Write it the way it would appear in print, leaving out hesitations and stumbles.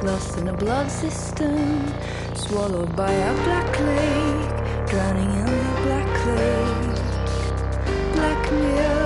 lost in a blood system, swallowed by a black lake, drowning in the black lake. Black mirror.